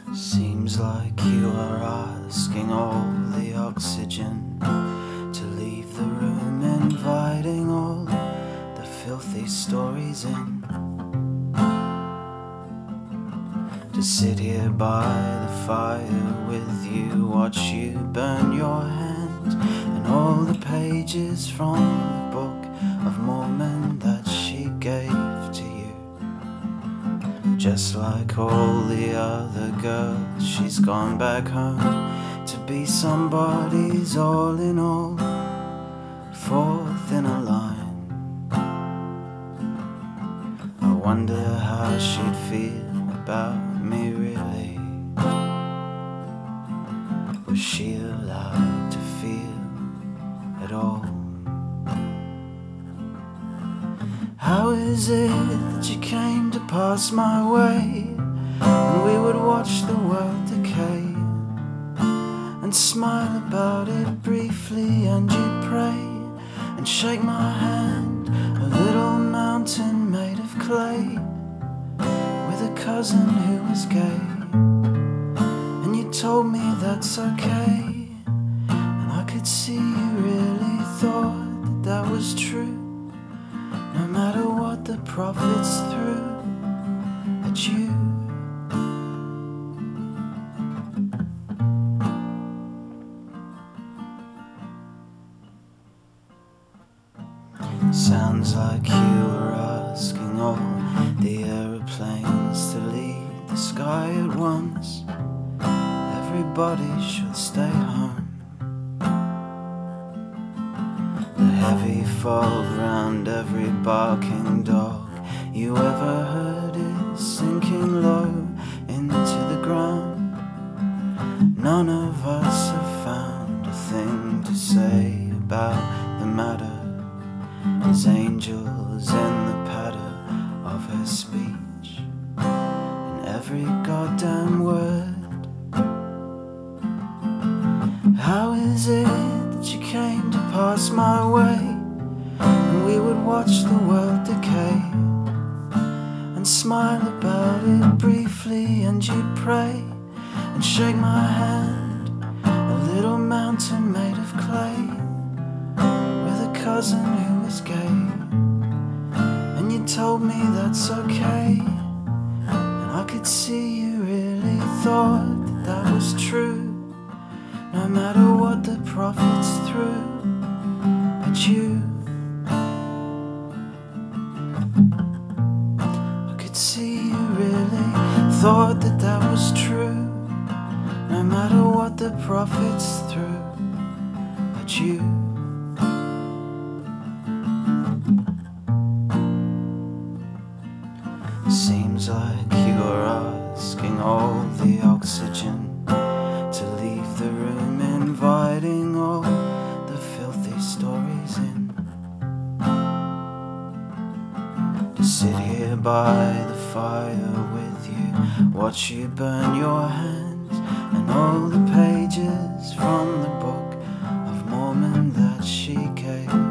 Seems like you are asking all the oxygen to leave the room, inviting all the filthy stories in. To sit here by the fire with you, watch you burn your hands, and all the pages from the Book of Mormon that she gave to you. Just like all the other girls, she's gone back home to be somebody's all in all, fourth in a line. I wonder how she'd feel about me really. Was she allowed to feel at all? How is it that you came to pass my way, and we would watch the world decay, and smile about it briefly, and you'd pray and shake my hand, a little mountain made of clay, with a cousin who was gay, and you told me that's okay, and I could see you really thought that was true. No matter what the prophets threw at you. Sounds like you were asking all the aeroplanes to leave the sky at once. Everybody should stay home. The heavy fog round every barking dog you ever heard is sinking low into the ground. None of us have found a thing to say about the matter. As angels in the patter of her speech, in every goddamn word. How is it that you came to pass my way, and we would watch the world decay, and smile about it briefly, and you'd pray and shake my hand, a little mountain made of clay, with a cousin who was gay, and you told me that's okay, and I could see you really thought that that was true. No matter what the prophets threw at you, I could see you really thought that that was true. No matter what the prophets threw at you. Seems like you're asking all the oxygen to leave the room, inviting all the filthy stories in. To sit here by the fire with you, watch you burn your hands, and all the pages from the Book of Mormon that she gave